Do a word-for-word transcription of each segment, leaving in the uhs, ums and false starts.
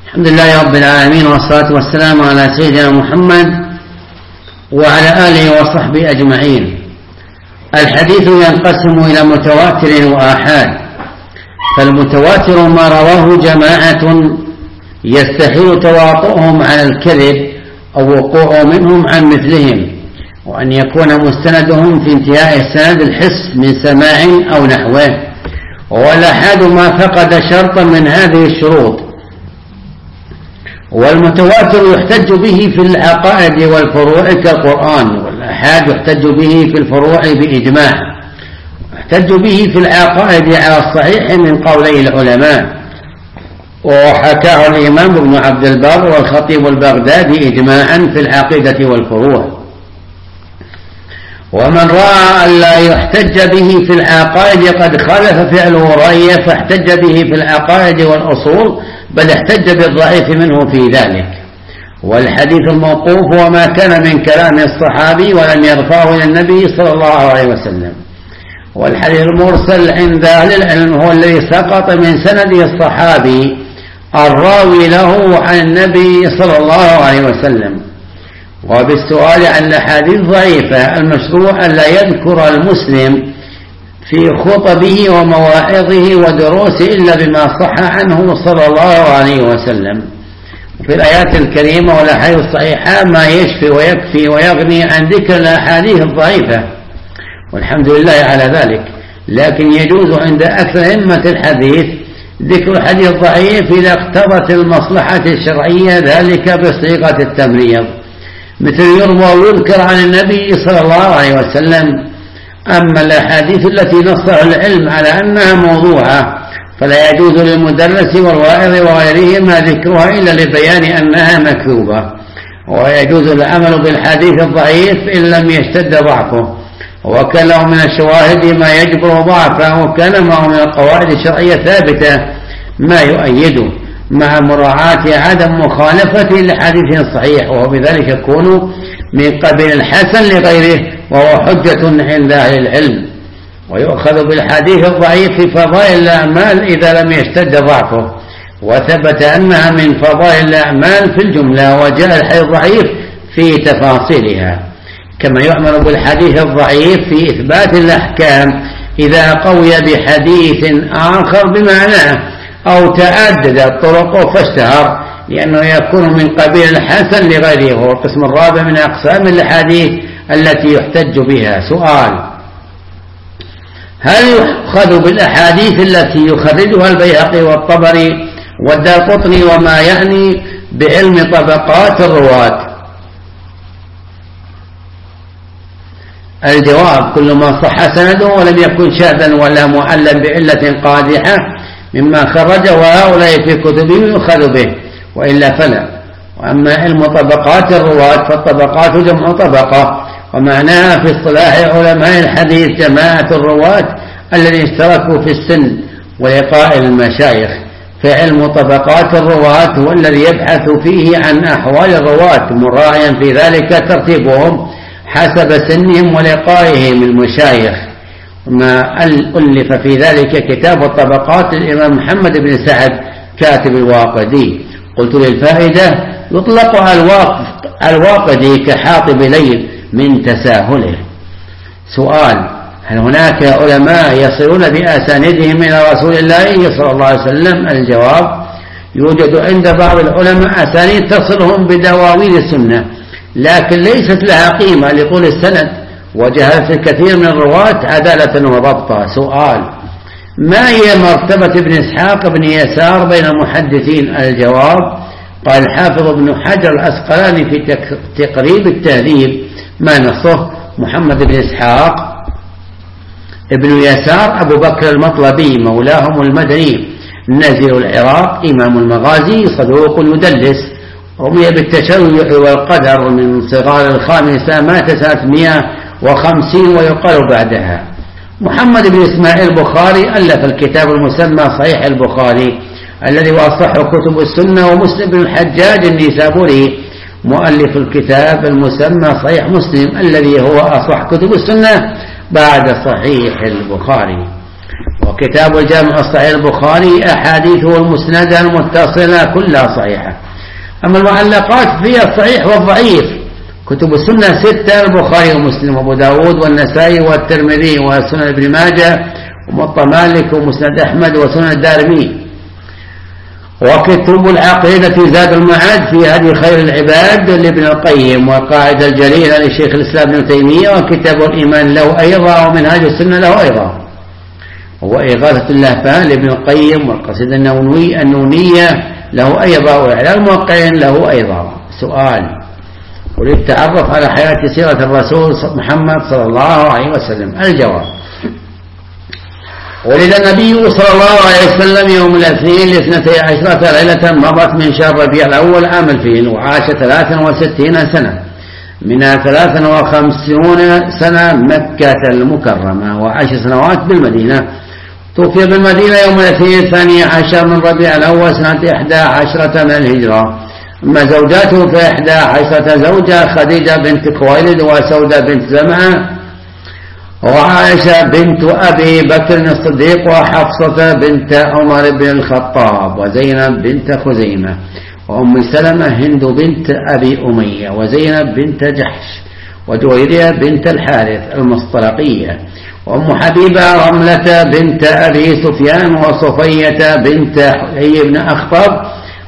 الحمد لله رب العالمين، والصلاة والسلام على سيدنا محمد وعلى آله وصحبه أجمعين. الحديث ينقسم إلى متواتر وآحاد. فالمتواتر ما رواه جماعة يستحيل تواطؤهم على الكذب أو وقوع منهم عن مثلهم، وأن يكون مستندهم في انتهاء السند الحس من سماع أو نحوه. والآحاد ما فقد شرطا من هذه الشروط. والمتواتر يحتج به في العقائد والفروع كالقرآن، والآحاد يحتج به في الفروع بإجماع. يحتج به في العقائد على الصحيح من قولي العلماء، وحكاه الإمام ابن عبد البر والخطيب البغدادي إجماعا في العقيدة والفروع. ومن رأى أن لا يحتج به في العقائد قد خالف فعله رأيه فاحتج به في العقائد والأصول، بل احتج بالضعيف منه في ذلك. والحديث الموقوف هو ما كان من كلام الصحابي ولم يرفعه إلى النبي صلى الله عليه وسلم. والحديث المرسل عند أهل العلم هو الذي سقط من سند الصحابي الراوي له عن النبي صلى الله عليه وسلم. وبالسؤال عن الأحاديث ضعيفة المشروع أن لا يذكر المسلم في خطبه ومواعظه ودروسه إلا بما صح عنه صلى الله عليه وسلم. وفي الآيات الكريمة والأحاديث الصحيحة ما يشفي ويكفي ويغني عن ذكر الأحاديث الضعيفة، والحمد لله على ذلك. لكن يجوز عند أكثر أئمة الحديث ذكر الحديث الضعيف إذا اقتضت المصلحة الشرعية ذلك بصيغة التمريض، مثل يروى ويذكر عن النبي صلى الله عليه وسلم. أما الأحاديث التي نصها العلم على أنها موضوعة فلا يجوز للمدرس والواعظ وغيرهما ذكرها إلا لبيان أنها مكذوبة. ويجوز العمل بالحديث الضعيف إن لم يشتد ضعفه، وكان له من الشواهد ما يجبر ضعفه، وكان معه من القواعد الشرعية ثابتة ما يؤيده، مع مراعاة عدم مخالفة لحديث صحيح، وهو بذلك يكون من قبيل الحسن لغيره، وهو حجة عند أهل العلم. ويؤخذ بالحديث الضعيف في فضائل الأعمال إذا لم يشتد ضعفه، وثبت أنها من فضائل الأعمال في الجملة، وجاء الحديث الضعيف في تفاصيلها. كما يعمل بالحديث الضعيف في إثبات الأحكام إذا قوي بحديث آخر بمعناه أو تعدد طرقه فاشتهر، لأنه يكون من قبيل الحسن لغيره. هو القسم الرابع من أقسام الحديث التي يحتج بها. سؤال: هل يؤخذ بالأحاديث التي يخرجها البيهقي والطبري والدارقطني وما يعني بعلم طبقات الرواة؟ الجواب: كل ما صح سنده ولم يكن شاذا ولا معلا بعلة قادحة مما خرجه هؤلاء في كتبهم يؤخذ به، وإلا فلا. وأما علم طبقات الرواة فالطبقات جمع طبقة، ومعناها في اصطلاح علماء الحديث جماعة الرواة الذين اشتركوا في السن ولقاء المشايخ. فعلم طبقات الرواة هو الذي يبحث فيه عن أحوال الرواة، مراعيا في ذلك ترتيبهم حسب سنهم ولقائهم المشايخ. ما ألف في ذلك كتاب الطبقات للإمام محمد بن سعد كاتب الواقدي. قلت للفائدة: يطلق على الواقدي كحاطب ليل من تساهله. سؤال: هل هناك علماء يصلون بأسانيدهم إلى رسول الله صلى الله عليه وسلم؟ الجواب: يوجد عند بعض العلماء أسانيد تصلهم بدواوين السنة، لكن ليست لها قيمة لطول السند، وجهلت الكثير من الرواة عدالة وضبطا. سؤال: ما هي مرتبة ابن إسحاق بن يسار بين المحدثين؟ الجواب: قال الحافظ ابن حجر العسقلاني في تقريب التهذيب ما نصه: محمد بن إسحاق ابن يسار أبو بكر المطلبي مولاهم المدني نزيل العراق، إمام المغازي، صدوق يدلس، رمي بالتشيع والقدر، من صغار الخامسة، مات سنة مئة وخمسين ويقال بعدها. محمد بن إسماعيل البخاري ألف الكتاب المسمى صحيح البخاري الذي هو أصح كتب السنة، ومسلم بن الحجاج النيسابوري مؤلف الكتاب المسمى صحيح مسلم الذي هو أصح كتب السنة بعد صحيح البخاري. وكتاب الجامع الصحيح البخاري أحاديثه المسندة المتصلة كلها صحيحة. أما المعلقات فيها الصحيح والضعيف. كتب السنة ستة: البخاري ومسلم وأبو داود والنسائي والترمذي وسنن ابن ماجه وموطأ مالك ومسند أحمد وسنن الدارمي. وكتب العقيدة زاد المعاد في هدي خير العباد لابن القيم، والقاعدة الجليلة لشيخ الإسلام ابن تيمية، وكتاب الإيمان له أيضا، ومنهاج السنة له أيضا، وإغاثة اللهفان لابن القيم، والقصيدة النونية له أيضا، وإعلام الموقعين له أيضا. سؤال: وللتعرف على حياة سيرة الرسول محمد صلى الله عليه وسلم. الجواب: ولد النبي صلى الله عليه وسلم يوم الاثنين لاثنتي عشرة ليلة مضت من شهر ربيع الأول عام الفيل، وعاش ثلاثا وستين سنة، منها ثلاثا وخمسون سنة مكة المكرمة، وعاش سنوات بالمدينة. توفي بالمدينة يوم الاثنين الثاني عشر من ربيع الأول سنة إحدى عشرة من الهجرة. أما زوجاته فإحدى عشرة زوجة: خديجة بنت خويلد، وسودة بنت زمعة، وعائشة بنت أبي بكر الصديق، وحفصة بنت عمر بن الخطاب، وزينب بنت خزيمة، وأم سلمة هند بنت أبي أمية، وزينب بنت جحش، وجويرية بنت الحارث المصطلقية، وأم حبيبة رملة بنت أبي سفيان، وصفية بنت حيي بن أخطب،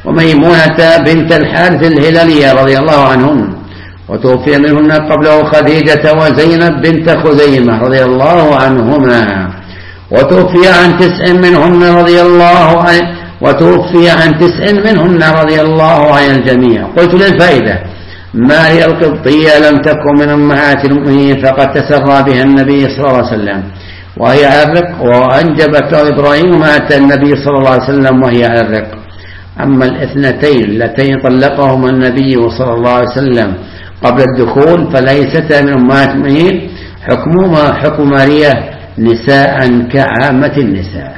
وميمونة بنت الحارث الهلالية رضي الله عنهم. وتوفي منهن قبله خديجة وزينب بنت خزيمة رضي الله عنهما. وتوفي عن تسع منهن رضي الله عن وتوفي عن تسع منهن رضي الله عن الجميع. قلت للفائدة: ما هي القبطية لم تكن من أمهات المؤمنين فقد تسرى بها النبي صلى الله عليه وسلم وهي على الرق، وأنجبت له إبراهيم ومات النبي صلى الله عليه وسلم وهي على الرق. أما الاثنتين اللتين طلقهما النبي صلى الله عليه وسلم قبل الدخول فليستا من أمهات المؤمنين، حكمهما حكم ماريا نساء كعامة النساء.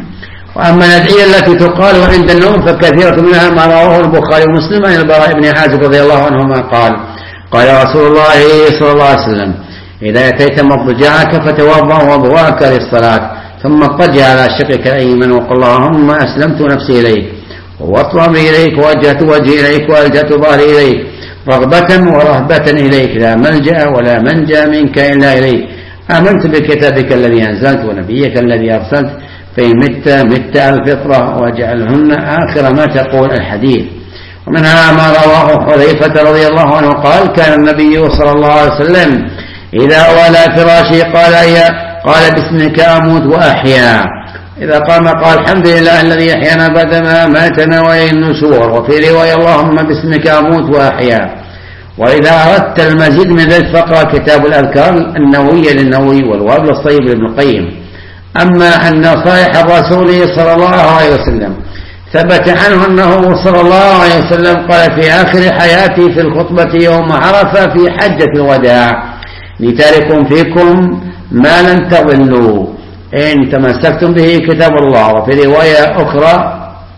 وأما الأدعية التي تقال عند النوم فكثيرة منها ما رواه البخاري ومسلم عن البراء بن عازب رضي الله عنهما قال: قال رسول الله صلى الله عليه وسلم: إذا أتيت مضجعك فتوضأ وضوءك للصلاة، ثم اضطجع على شقك الأيمن وقل: اللهم أسلمت نفسي إليك، ووطأ أمري إليك، ووجهت وجهي إليك، وألجأت ظهري إليك، رغبة ورهبة إليك، لا ملجأ ولا منجا منك إلا إليك. آمنت بكتابك الذي أنزلت ونبيك الذي أرسلت، فإن مت مت على الفطرة، واجعلهن آخر ما تقول الحديث. ومنها ما رواه حذيفة رضي الله عنه قال: كان النبي صلى الله عليه وسلم إذا والى فراشي قال يا قال باسمك أموت وأحيا. إذا قام قال: الحمد لله الذي أحيانا بعدما ماتنا وإليه النشور. وفي رواية: اللهم باسمك أموت وأحيا. وإذا أردت المزيد من ذلك فقرأ كتاب الأذكار النووية للنووي والوابل الصيب لابن القيم. أما عن نصائح الرسول صلى الله عليه وسلم ثبت عنه أنه صلى الله عليه وسلم قال في آخر حياتي في الخطبة يوم عرفة في حجة الوداع: لتارك فيكم ما لن تضلوا إن تمسكتم به كتاب الله. وفي رواية أخرى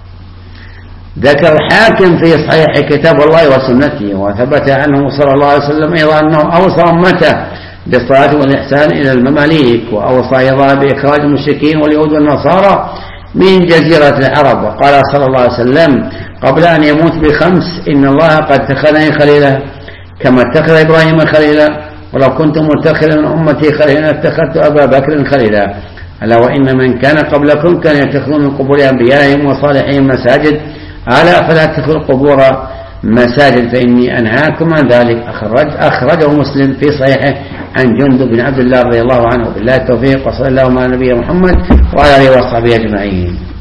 ذكر الحاكم في صحيح كتاب الله وسنته. وثبت عنه صلى الله عليه وسلم أيضا أنه أوصى أمته بالصلاة والإحسان إلى المماليك، وأوصى أيضا بإخراج المشركين واليهود والنصارى من جزيرة العرب. وقال صلى الله عليه وسلم قبل أن يموت بخمس: إن الله قد اتخذني خليلا كما اتخذ إبراهيم خليلا، ولو كنت متخذا من أمتي خليلا اتخذت أبا بكر خليلا. ألا وإن من كان قبلكم كان يتخذون من قبور أنبيائهم وصالحين مساجد، ألا فلا تتخذوا القبور مساجد فإني أنهاكم عن ذلك. أخرج أخرجه مسلم في صحيحه عن جندب بن عبد الله رضي الله عنه. بالله التوفيق، وصلى الله على نبينا محمد وعلى آله وصحبه أجمعين.